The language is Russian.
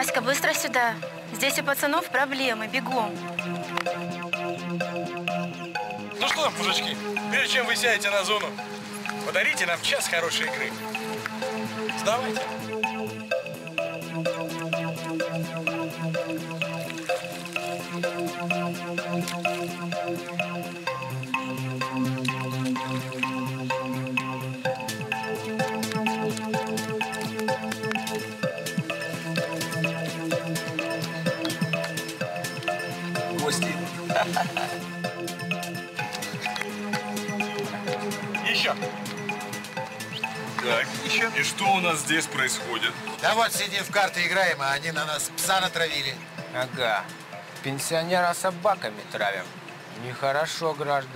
Васька, быстро сюда. Здесь у пацанов проблемы, бегом. Ну что, мужички, прежде чем вы сядете на зону, подарите нам час хорошей игры. Сдавайте. Гости. Еще. Так, Еще. и что у нас здесь происходит? Да вот сидим в карты играем, а они на нас пса натравили. Ага. Пенсионера собаками травим. Нехорошо, граждане.